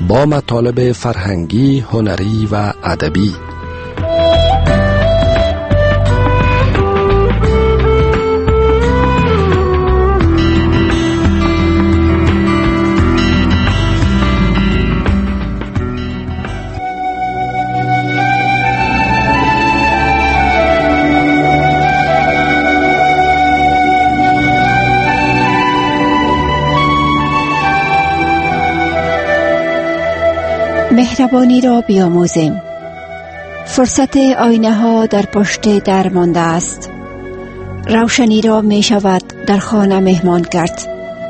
با مطالب فرهنگی، هنری و ادبی. مهربانی را بیاموزیم. فرصت آینه ها در پشت در مانده است. روشنی را می شود در خانه مهمان کرد.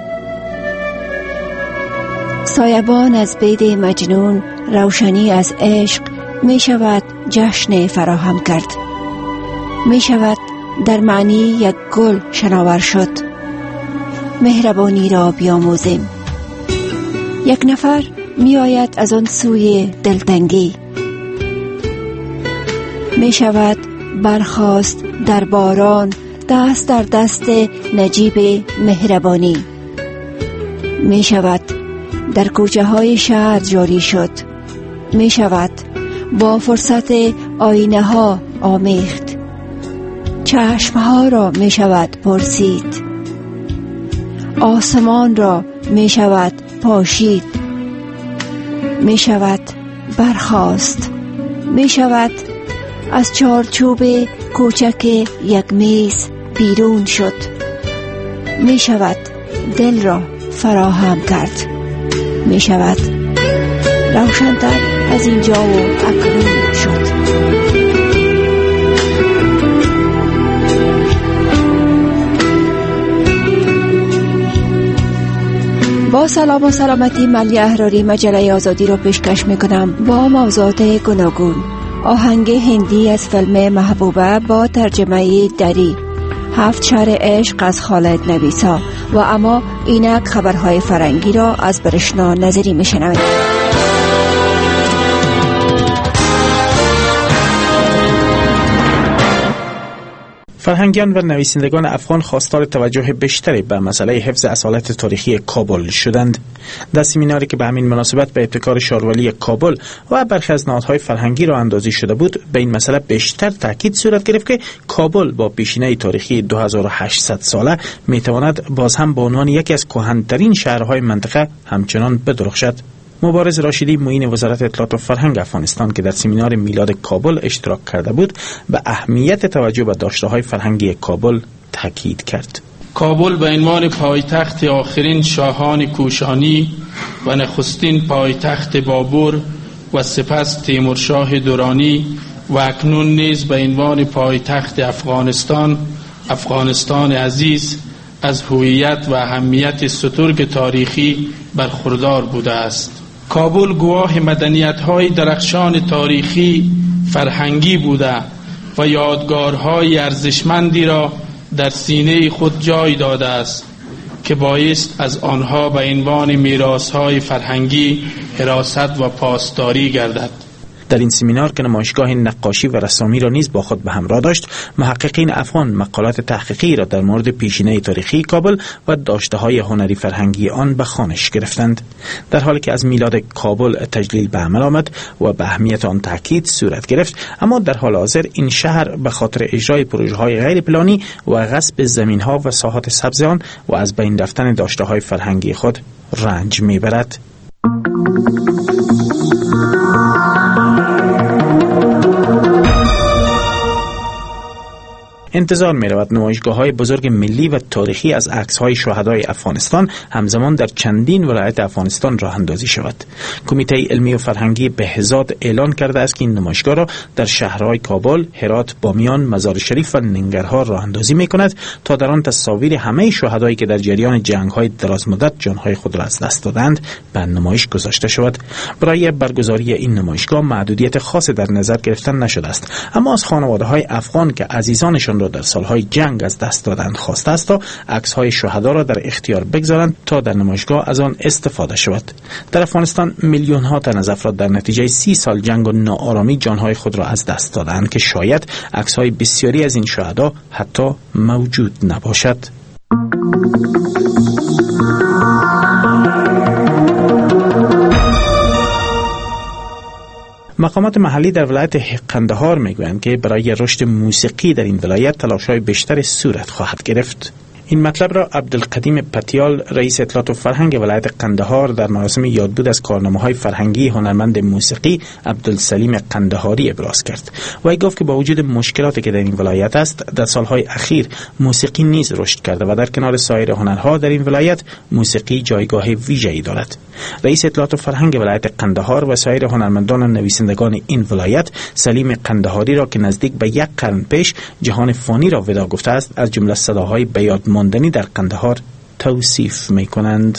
سایبان از بید مجنون، روشنی از عشق می شود جشن فراهم کرد. می شود در معنی یک گل شناور شد. مهربانی را بیاموزیم. یک نفر می آید از آن سوی دلتنگی، می شود برخاست در باران دست در دست نجیب مهربانی، می شود در کوچه های شهر جاری شد، می شود با فرصت آینه ها آمیخت، چشم ها را می شود پرسید، آسمان را می شود پاشید، می شود برخاست، می شود از چارچوب کوچک یک میز بیرون شد، می شود دل را فراهم کرد، می شود روشن‌تر از اینجا و اکنون شد. با سلام و سلامتی، ملی احراری مجله آزادی رو پیشکش میکنم با موضوعات گوناگون. آهنگ هندی از فیلم محبوبه با ترجمه دری، 7 شهر عشق از خالد نویسا و اما اینک خبرهای فرنگی را از برشنا نظری میشنوید. فرهنگیان و نویسندگان افغان خواستار توجه بیشتری به مسئله حفظ اصالت تاریخی کابل شدند. در سمیناری که به همین مناسبت به ابتکار شارولی کابل و برخی از نهادهای فرهنگی را اندازی شده بود، به این مسئله بیشتر تاکید صورت گرفت که کابل با پیشینه تاریخی 2800 ساله میتواند باز هم به عنوان یکی از کهن‌ترین شهرهای منطقه همچنان بدرخشد. مبارز راشدی، معین وزارت اطلاعات و فرهنگ افغانستان که در سمینار میلاد کابل اشتراک کرده بود، به اهمیت توجه به داشته‌های فرهنگی کابل تاکید کرد. کابل به عنوان پایتخت آخرین شاهان کوشانی و نخستین پایتخت بابر و سپس تیمورشاه درانی و اکنون نیز به عنوان پایتخت افغانستان عزیز از هویت و اهمیت سترگ تاریخی برخوردار بوده است. کابل گواه مدنیت‌های درخشان تاریخی فرهنگی بوده و یادگارهای ارزشمندی را در سینه خود جای داده است که بایست از آنها به عنوان میراث‌های فرهنگی حراست و پاسداری گردد. در این سمینار که نمایشگاه نقاشی و رسامی را نیز با خود به همراه داشت، محققین افغان مقالات تحقیقی را در مورد پیشینه تاریخی کابل و داشته‌های هنری فرهنگی آن به خوانش گرفتند. در حالی که از میلاد کابل تجلیل به عمل آمد و به اهمیت آن تاکید صورت گرفت، اما در حال حاضر این شهر به خاطر اجرای پروژه‌های غیر پلانی و غصب زمین‌ها و ساحات سبز آن و از بین رفتن داشته‌های فرهنگی خود رنج می‌برد. انتظار می رود نمایشگاه‌های بزرگ ملی و تاریخی از عکس‌های شهدای افغانستان همزمان در چندین ولایت افغانستان راه اندازی شود. کمیته علمی و فرهنگی بهزاد اعلان کرده است که این نمایشگاه را در شهرهای کابل، هرات، بامیان، مزار شریف و ننگرهار راه اندازی می کند تا در آن تصاویر همه شهدایی که در جریان جنگ‌های درازمدت جان‌های خود را از دست دادند به نمایش گذاشته شود. برای برگزاری این نمایشگاه محدودیت خاصی در نظر گرفته نشده است، اما از خانواده‌های افغان که عزیزانشان را در سالهای جنگ از دست دادند خواسته است تا عکس‌های شهدا را در اختیار بگذارند تا در نمایشگاه از آن استفاده شود. در افغانستان میلیون‌ها تن از افراد در نتیجه 30 سال جنگ و ناآرامی جان‌های خود را از دست دادند که شاید عکس‌های بسیاری از این شهدا حتی موجود نباشد. مقامات محلی در ولایت قندهار میگویند که برای رشد موسیقی در این ولایت تلاش‌های بیشتری صورت خواهد گرفت. این مطلب را عبدالقدیم پتیال رئیس اطلاعات و فرهنگ ولایت قندهار در مراسم یادبود از کارنامه‌های فرهنگی هنرمند موسیقی عبدالسلیم قندهاری ابراز کرد. وی گفت که با وجود مشکلاتی که در این ولایت است، در سالهای اخیر موسیقی نیز رشد کرده و در کنار سایر هنرها در این ولایت موسیقی جایگاه ویژه‌ای دارد. رئیس اطلاعات و فرهنگ ولایت قندهار و سایر هنرمندان و نویسندگان این ولایت سلیم قندهاری را که نزدیک به 1 قرن پیش جهان فانی را وداع گفته است، از جمله صداهای به یاد ماندنی در قندهار توصیف می‌کنند.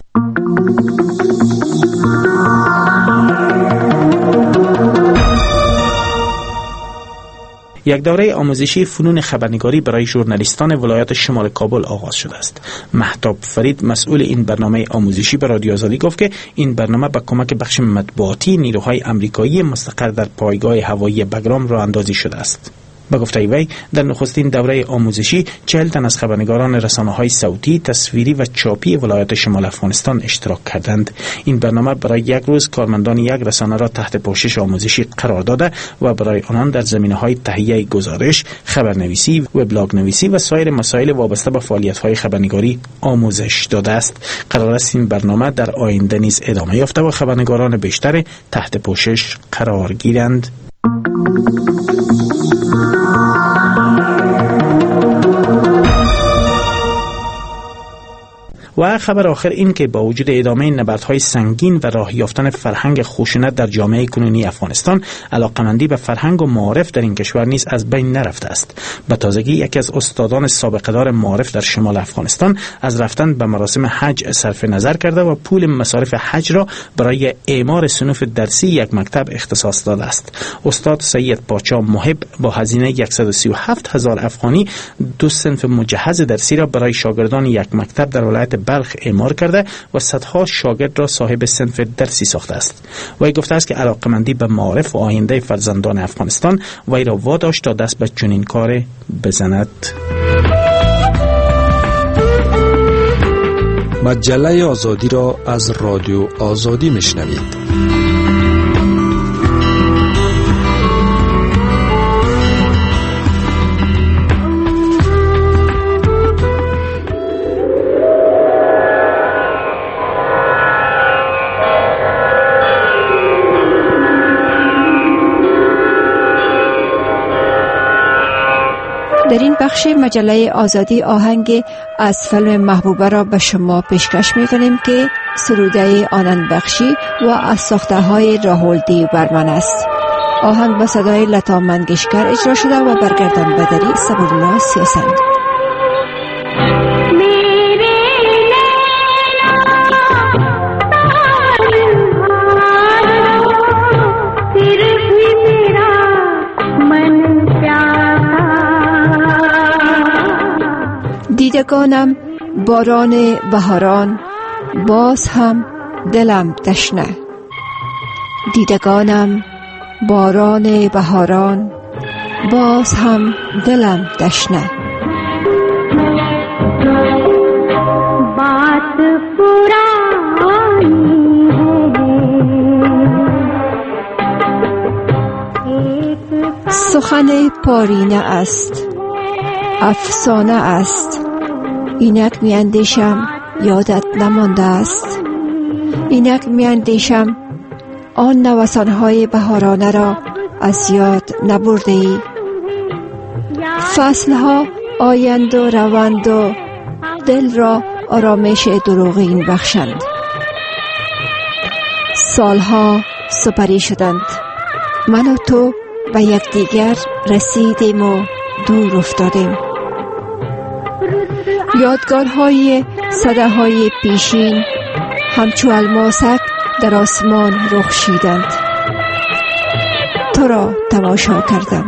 یک دوره آموزشی فنون خبرنگاری برای ژورنالیستان ولایت شمال کابل آغاز شده است. مهتاب فرید مسئول این برنامه آموزشی به رادیو آزادی گفت که این برنامه با کمک بخش مطبوعاتی نیروهای آمریکایی مستقر در پایگاه هوایی بگرام راه اندازی شده است. به گفته وی در نخستین دوره آموزشی 40 تن از خبرنگاران رسانه‌های صوتی، تصویری و چاپی ولایت شمال افغانستان اشتراک کردند. این برنامه برای 1 روز کارمندان یک رسانه را تحت پوشش آموزشی قرار داده و برای آنان در زمینه‌های تهیه گزارش، خبرنویسی، وبلاگ نویسی و سایر مسائل وابسته به فعالیت‌های خبرنگاری آموزش داده است. قرار است این برنامه در آینده نیز ادامه یافته و خبرنگاران بیشتر تحت پوشش قرار گیرند. و خبر آخر این که با وجود ادامه نبردهای سنگین و راه یافتن فرهنگ خشونت در جامعه کنونی افغانستان، علاقمندی به فرهنگ و معارف در این کشور نیز از بین نرفته است. به تازگی یکی از استادان سابقه دار معارف در شمال افغانستان از رفتن به مراسم حج صرف نظر کرده و پول مصارف حج را برای اعمار صنوف درسی یک مکتب اختصاص داده است. استاد سید پاچا محب با هزینه 137,000 افغانی 2 صنف مجهز درسی را برای شاگردان یک مکتب در ولایت بلخ اعمار کرده و صدها شاگرد را صاحب صنف درسی ساخته است. وی گفته است که علاقمندی به معارف و آینده فرزندان افغانستان وی را واداشت تا دست به چنین کار بزند. مجله آزادی را از رادیو آزادی میشنوید. در این بخش مجله آزادی آهنگ از فیلم محبوبه را به شما پیشکش می‌کنیم که سروده آنند بخشی و از ساخته‌های راهول دیوبرمن است. آهنگ با صدای لتا منگشکر اجرا شده و برگردان بدری صبورالله سیاسند. دیدگانم باران بهاران، باز هم دلم تشنه. دیدگانم باران بهاران، باز هم دلم تشنه. बात पुरानी है سخن پارینه است، افسانه است. اینک میاندیشم یادت نمانده است. اینک میاندیشم آن نوسانهای بهارانه را از یاد نبرده ای. فصلها آیند و روند و دل را آرامش دروغین بخشند. سالها سپری شدند، من و تو به یکدیگر رسیدیم و دور افتادیم. یادگارهای صداهای پیشین همچو الماسک در آسمان رخشیدند. تو را تماشا کردم.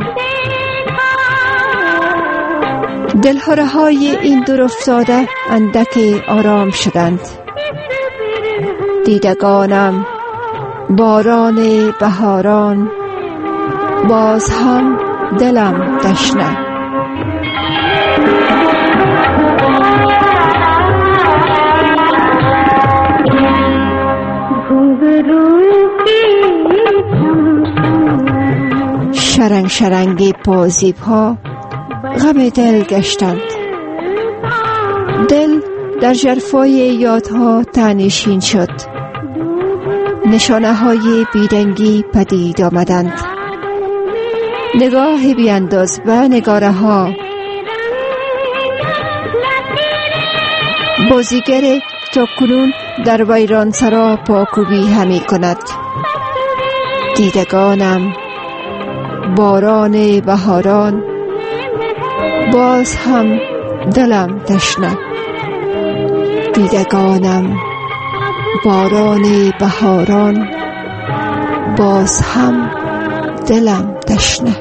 دلهره های این دور افتاده اندک آرام شدند. دیدگانم باران بهاران، باز هم دلم تشنه. घुंघरू की شرنگ شرنگ پازیب ها غم دل گشتند. دل در ژرفای یادها تنشین شد. نشانه های بیرنگی پدید آمدند. نگاه بیانداز به نگاره ها. بازیگر تا کنون در ویران سرا پاکوبی همی کند. دیدگانم باران بهاران، باز هم دلم تشنه. دیدگانم باران بهاران، باز هم دلم تشنه.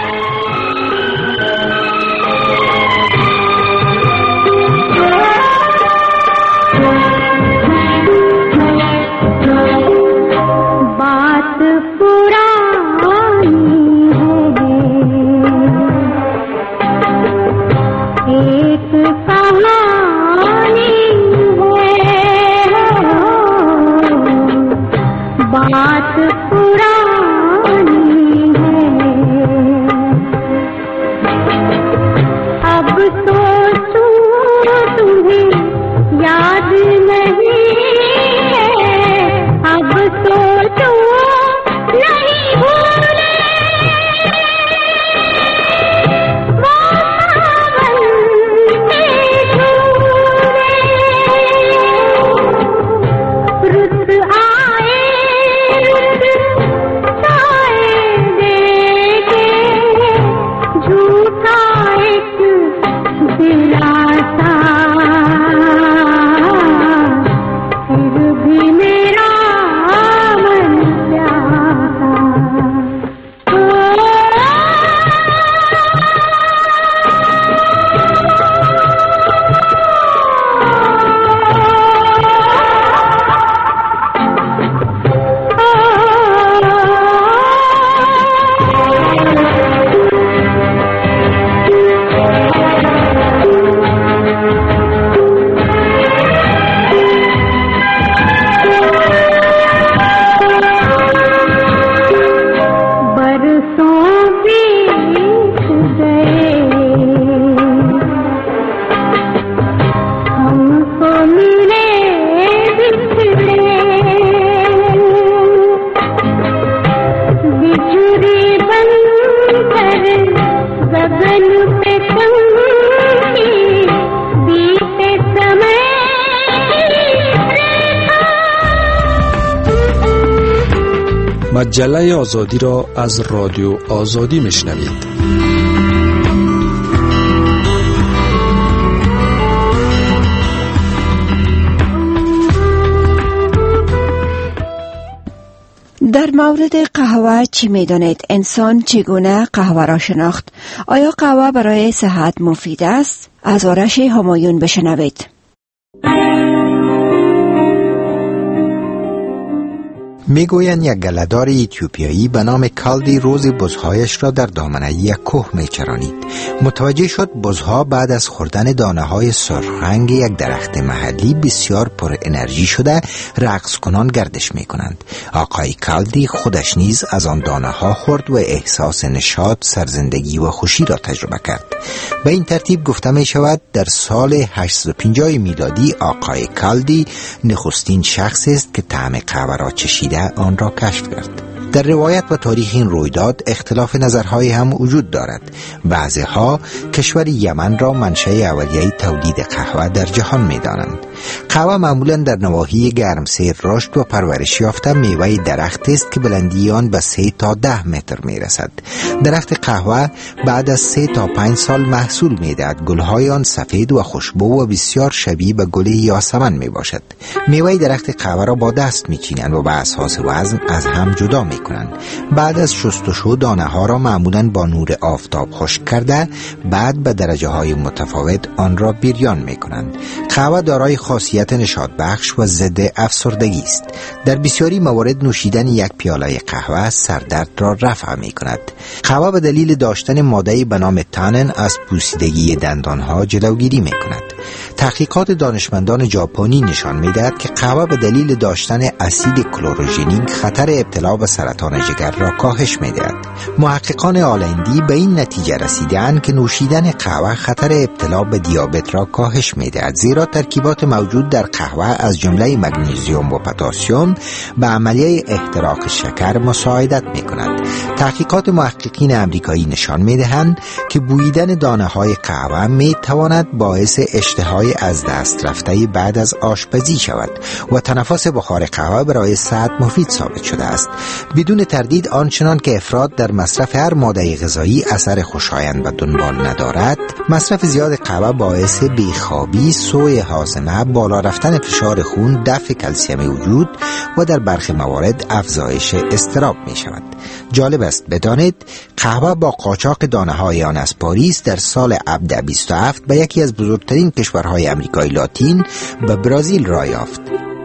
مجله آزادی را از رادیو آزادی میشنوید. در مورد قهوه چی میدانید؟ انسان چگونه قهوه را شناخت؟ آیا قهوه برای صحت مفید است؟ از آرش همایون بشنوید. میگویند یک گله‌دار اتیوپیایی به نام کالدی روز بزهایش را در دامنه یک کوه میچرانید. متوجه شد بزها بعد از خوردن دانه‌های سرخرنگ یک درخت محلی بسیار پر انرژی شده رقص کنان گردش میکنند. آقای کالدی خودش نیز از آن دانه‌ها خورد و احساس نشاط، سرزندگی و خوشی را تجربه کرد. به این ترتیب گفته می شود در سال 850 میلادی آقای کالدی نخستین شخص است که طعم قهوه را چشیده آن را کشف کرد. در روایت و تاریخ این رویداد اختلاف نظرهای هم وجود دارد. بعضی‌ها کشور یمن را منشأ اولیه تولید قهوه در جهان می‌دانند. قهوه معمولاً در نواحی گرمسیر رشد و پرورش یافته میوه درخت است که بلندی آن به 3 تا 10 متر میرسد. درخت قهوه بعد از 3 تا 5 سال محصول میدهد. گل‌های آن سفید و خوشبو و بسیار شبیه به گل یاسمن میباشد. میوه درخت قهوه را با دست میچینند و به اساس وزن از هم جدا میکنند. بعد از شستشو دانه ها را معمولاً با نور آفتاب خشک کرده بعد به درجه های متفاوت آن را بریان میکنند. قهوه دارای خاصیت نشاط بخش و ضد افسردگی است. در بسیاری موارد نوشیدن یک پیاله قهوه سردرد را رفع میکند. قهوه به دلیل داشتن ماده‌ای به نام تانن از پوسیدگی دندانها جلوگیری میکند. تحقیقات دانشمندان ژاپنی نشان میدهد که قهوه به دلیل داشتن اسید کلوروژنیک خطر ابتلا به سرطان سرطان جگر را کاهش می‌دهد. محققان آلندی به این نتیجه رسیدند که نوشیدن قهوه خطر ابتلا به دیابت را کاهش می‌دهد، زیرا ترکیبات موجود در قهوه از جمله مگنیزیم و پتاسیم به عملیه احتراق شکر مساعدت می‌کند. تحقیقات محققین آمریکایی نشان می‌دهند که بوییدن دانه‌های قهوه می‌تواند باعث اشتهای از دست رفته بعد از آشپزی شود و تنفس بخار قهوه برای صحت مفید ثابت شده است. بدون تردید آنچنان که افراد در مصرف هر ماده غذایی اثر خوشایند و دنبال ندارد، مصرف زیاد قهوه باعث بیخوابی، سوء هاضمه، بالا رفتن فشار خون، دفع کلسیم وجود و در برخی موارد افزایش اضطراب می شود. جالب است بدانید قهوه با قاچاق دانه‌های آن از پاریس در سال 1727 به یکی از بزرگترین کشورهای آمریکای لاتین به برزیل راه یافت.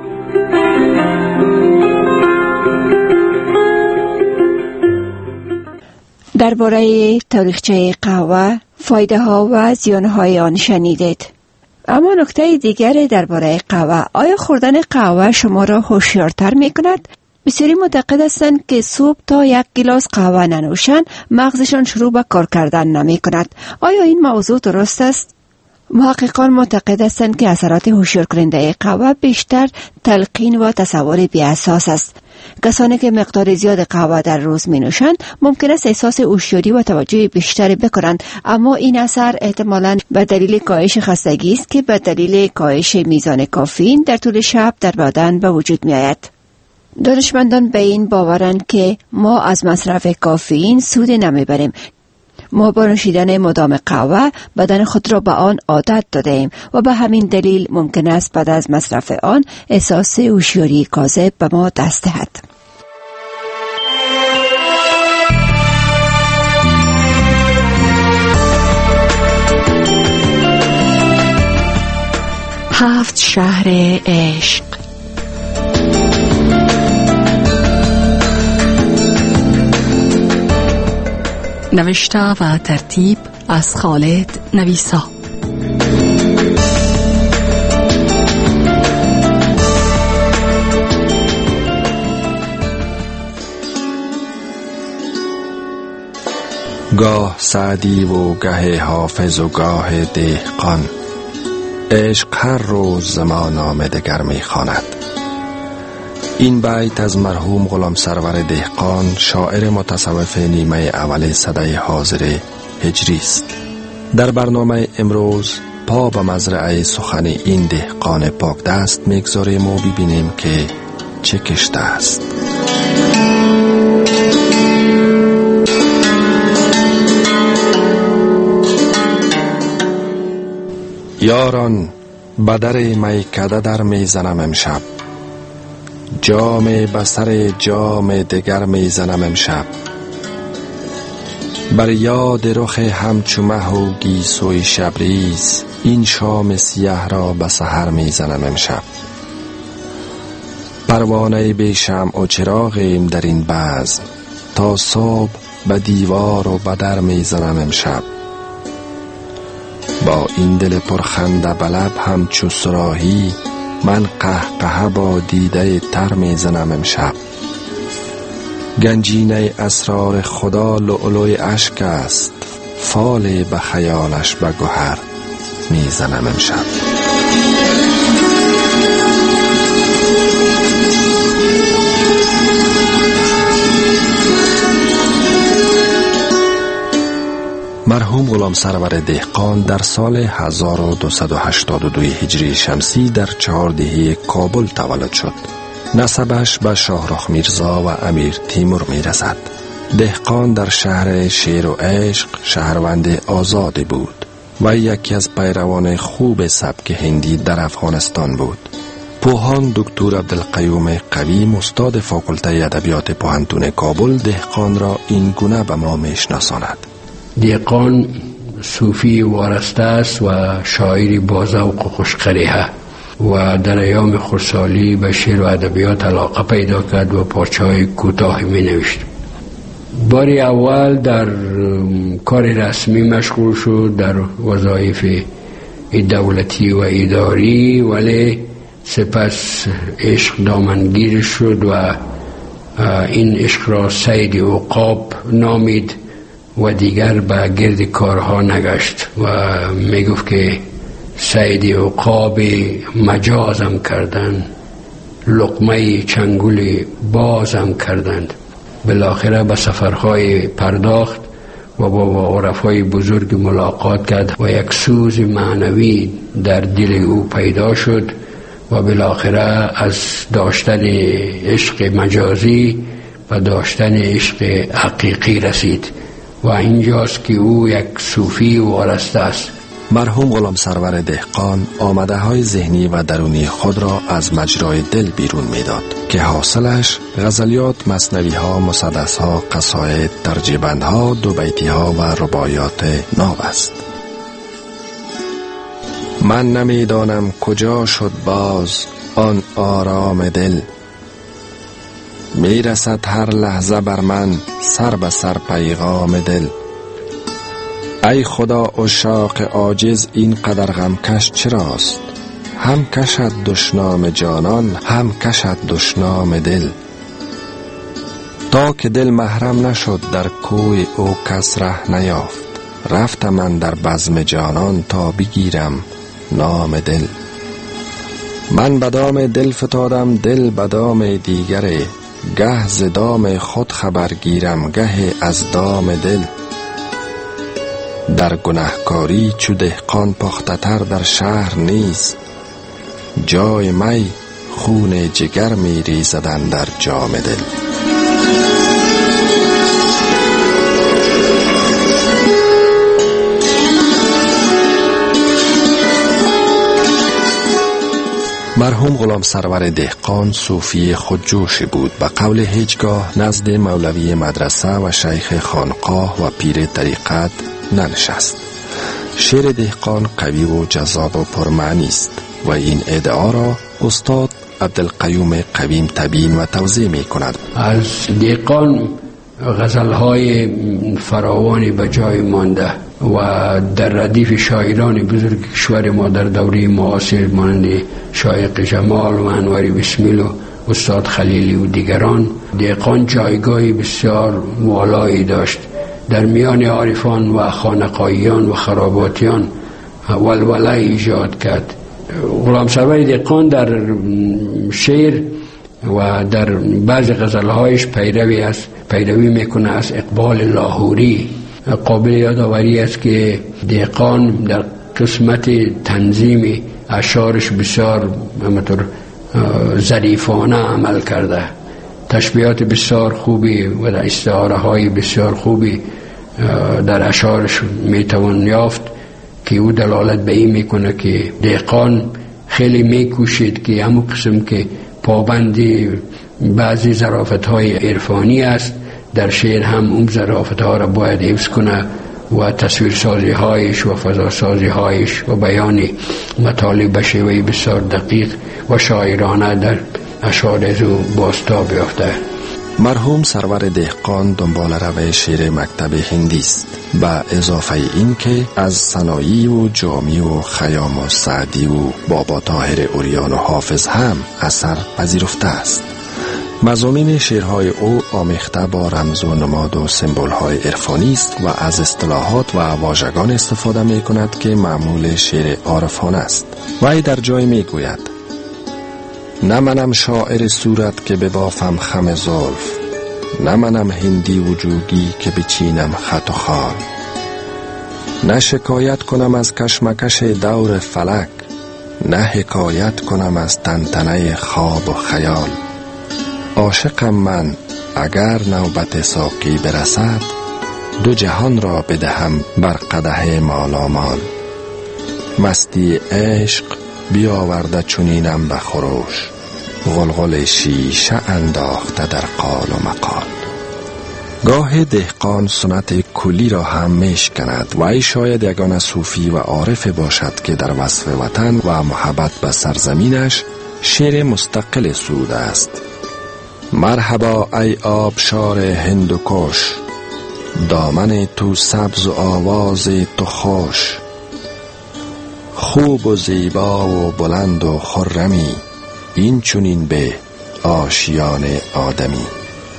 درباره تاریخچه قهوه، فایده ها و زیان های آن شنیدید. اما نکته دیگر درباره قهوه، آیا خوردن قهوه شما را هوشیارتر می کند؟ بسیاری معتقد هستند که صبح تا 1 گیلاس قهوه ننوشند مغزشان شروع به کار کردن نمی کند. آیا این موضوع درست است؟ محققان معتقد هستند که اثرات هوشیار کننده قهوه بیشتر تلقین و تصور بی اساس است. کسانی که مقدار زیاد قهوه در روز می نوشند ممکن است احساس هوشیاری و توجه بیشتری بکنند، اما این اثر احتمالاً به دلیل کاهش خستگی است که به دلیل کاهش میزان کافئین در طول شب در بدن به وجود می آید. دانشمندان به این باورند که ما از مصرف کافئین سود نمیبریم. ما با نوشیدن مدام قهوه بدن خود را به آن عادت داده ایم و به همین دلیل ممکن است بعد از مصرف آن احساس هوشیاری کاذب به ما دست دهد. هفت شهر عشق. نوشته و ترتیب از خالد نویسا. گاه سعدی و گه حافظ و گاه دهقان، عشق هر روز زمان آمدگر می خواند. این بیت از مرحوم غلام سرور دهقان، شاعر متصوف نیمه اول سده حاضر هجری است. در برنامه امروز پا به مزرعه سخن این دهقان پاک دست میگذاریم و ببینیم که چه کشته است. یاران بدر میکده در میزنم امشب، جام بسر جام دگر میزنم امشب، بر یاد رخ همچو مه و گیسوی شبریز، این شام سیاه را به سحر میزنم امشب. پروانه بی شمع و چراغیم در این بزم، تا صبح به دیوار و به در میزنم امشب. با این دل پرخنده به لب همچو صراحی، من قهقه با دیده تر میزنم امشب. گنجینه اسرار خدا لؤلؤی اشک است، فال به خیالش به گوهر میزنم امشب. مرحوم غلام سرور دهقان در سال 1282 هجری شمسی در چهاردهی کابل تولد شد. نسبش به شاهرخ میرزا و امیر تیمور میرسد. دهقان در شهر شیر و عشق شهروند آزادی بود و یکی از پیروان خوب سبک هندی در افغانستان بود. پوهان دکتر عبدالقیوم قویم استاد فاکولته ادبیات پوهنتون کابل دهقان را این گونه به ما میشناساند. دهقان صوفی وارسته است و شاعری باذوق و خوشقریحه و در ایام خردسالی به شعر و ادبیات علاقه پیدا کرد و پارچه‌های کوتاه می نوشت. باری اول در کار رسمی مشغول شد، در وظایف دولتی و اداری، ولی سپس عشق دامنگیر شد و این عشق را صید عقاب نامید و دیگر به گرد کارها نگشت و میگفت که صید عقاب مجازم کردند، لقمه چنگول بازم کردند. بالاخره به سفرهای پرداخت و با عرفای بزرگ ملاقات کرد و یک سوز معنوی در دل او پیدا شد و بالاخره از داشتن عشق مجازی و داشتن عشق حقیقی رسید و اینجاست که او یک صوفی وارسته است. مرحوم غلام سرور دهقان آمده های ذهنی و درونی خود را از مجرای دل بیرون میداد که حاصلش غزلیات، مثنوی ها، مسدس ها، قصاید، ترجیبند ها، دو بیتی ها و رباعیات نو است. من نمیدانم کجا شد باز آن آرام دل، میرسد هر لحظه بر من سر به سر پیغام دل. ای خدا عشاق عاجز این قدر غمکش چراست، هم کشد دشنام جانان هم کشد دشنام دل. تا که دل محرم نشد در کوی او کس ره نیافت، رفتم من در بزم جانان تا بگیرم نام دل. من بدام دل فتادم دل بدام دیگره، گه ز دام خود خبر گیرم گه از دام دل. در گناهکاری چو دهقان پخته تر در شهر نیست، جای می خون جگر می ریزدن در جام دل. مرحوم غلام سرور دهقان صوفی خودجوشی بود. به قول هیچگاه نزد مولوی مدرسه و شیخ خانقاه و پیر طریقت ننشست. شعر دهقان قوی و جذاب و پرمعنی است و این ادعا را استاد عبدالقیوم قویم تبیین و توضیح می کند. از دهقان غزلهای فراوانی به جای مانده و در ردیف شاعران بزرگ کشور ما در دوره معاصر مانند شایق جمال و انوری بسمیل و استاد خلیلی و دیگران، دهقان جایگاهی بسیار والایی داشت. در میان عارفان و خانقاییان و خراباتیان ولوله ایجاد کرد. غلام سرور دهقان در شعر و در بعض غزلهایش پیروی میکنه از اقبال لاهوری. قابل یادآوری است که دهقان در قسمت تنظیم اشعارش بسیار همطور ظریفانه عمل کرده، تشبیهات بسیار خوبی و در استعاره های بسیار خوبی در اشعارش میتوان یافت که او دلالت به این میکنه که دهقان خیلی میکوشید که همون قسم که پابندی بعضی ظرافت های عرفانی است، در شعر هم اون ظرافت ها را باید حفظ کنه و تصویرسازی هایش و فضاسازی هایش و بیان مطالب به شیوه بسیار دقیق و شاعرانه در اشعار از او بازتاب یافته. مرحوم سرور دهقان دنبال روی شعر مکتب هندی است، به اضافه این که از ثنایی و جامی و خیام و سعدی و بابا طاهر عریان و حافظ هم اثر پذیرفته است. مضامین شعرهای او آمیخته با رمز و نماد و سمبول‌های عرفانی است و از اصطلاحات و واژگان استفاده می کند که معمول شعر عارفانه است. وی در جای می گوید: نه منم شاعر صورت که ببافم خم زلف، نه منم هندی وجوگی که بچینم خط و خال، نه شکایت کنم از کشمکش دور فلک، نه حکایت کنم از تنتنه خواب و خیال. عاشقم من اگر نوبت ساقی برسد، دو جهان را بدهم بر قدح مالامال. مستی عشق بیاورده چنینم به خروش، غلغل شیشه انداخته در قال و مقال. گاه دهقان سنت کلی را هم میشکند و ای شاید یگانه صوفی و عارف باشد که در وصف وطن و محبت به سرزمینش شعر مستقل سروده است. مرحبا ای آبشار هندوکش، دامن تو سبز و آواز تو خوش، خوب و زیبا و بلند و خرمی، این چونین به آشیان آدمی.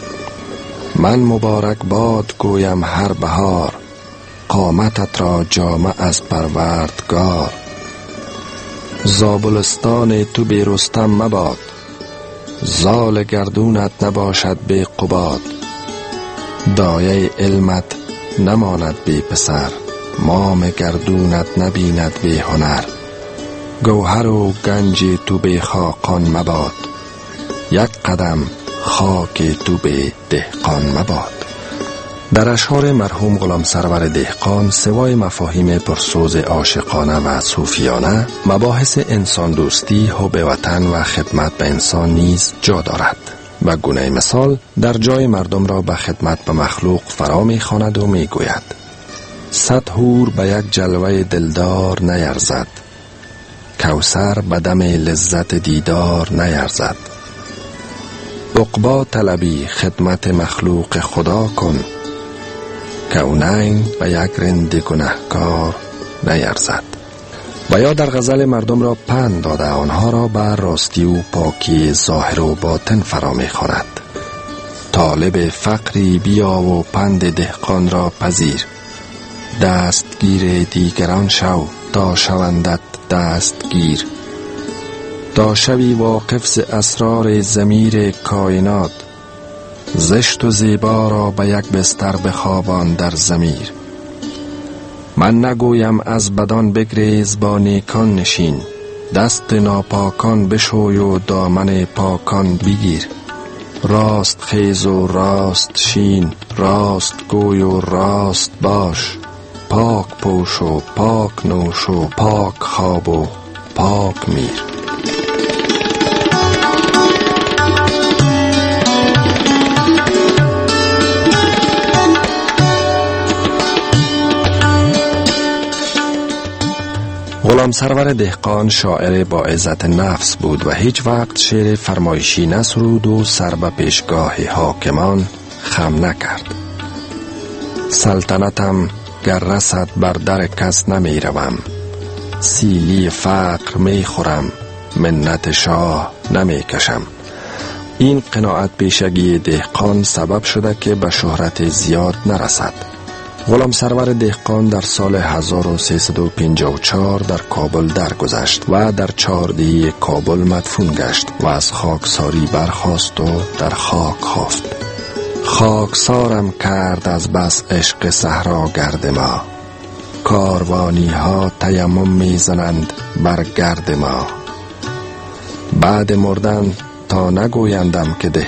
من مبارک باد گویم هر بهار، قامتت را جامه از پروردگار. زابلستان تو بی رستم مباد، زال گردونت نباشد بی قباد. دایه علمت نماند بی پسر، مام گردونت نبیند بی هنر. گوهر و گنج تو بی خاقان مباد، یک قدم خاک تو بی دهقان مباد. در اشعار مرحوم غلام سرور دهقان سوای مفاهیم پرسوز عاشقانه و صوفیانه، مباحث انسان دوستی، حب وطن و خدمت به انسان نیز جا دارد. و گونه مثال در جای مردم را به خدمت به مخلوق فرا می خواند و می گوید: 100 حور به یک جلوه دلدار نیرزد، کوثر به دم لذت دیدار نیرزد. عقبا طلبی خدمت مخلوق خدا کن، کونین به یک رند گنهکار نیرزد. و یا در غزل مردم را پند داده آنها را بر راستی و پاکی ظاهر و باطن فرا می خواند. طالب فقری بیا و پند دهقان را پذیر، دستگیر دیگران شو تا شوندت دستگیر. تا شوی واقف ز اسرار ضمیر کائنات، زشت و زیبا را به یک بستر بخوابان در ضمیر. من نگویم از بدان بگریز با نیکان نشین، دست ناپاکان بشوی و دامن پاکان بگیر. راست خیز و راست شین، راست گوی و راست باش، پاک پوش و پاک نوش و پاک خواب و پاک میر. غلام سرور دهقان شاعر با عزت نفس بود و هیچ وقت شعر فرمایشی نسرود و سر به پیشگاه حاکمان خم نکرد. سلطنتم گر رسد بر در کس نمی روم، سیلی فقر می خورم منت شاه نمی کشم. این قناعت پیشگی دهقان سبب شده که به شهرت زیاد نرسد. غلام سرور دهقان در سال 1354 در کابل درگذشت و در 4 دیه کابل مدفون گشت و از خاکساری برخاست و در خاک خفت. خاکسارم کرد از بس عشق صحراگرد ما، کاروانی ها تیمم میزنند بر گرد ما. بعد مردن تا نگویندم که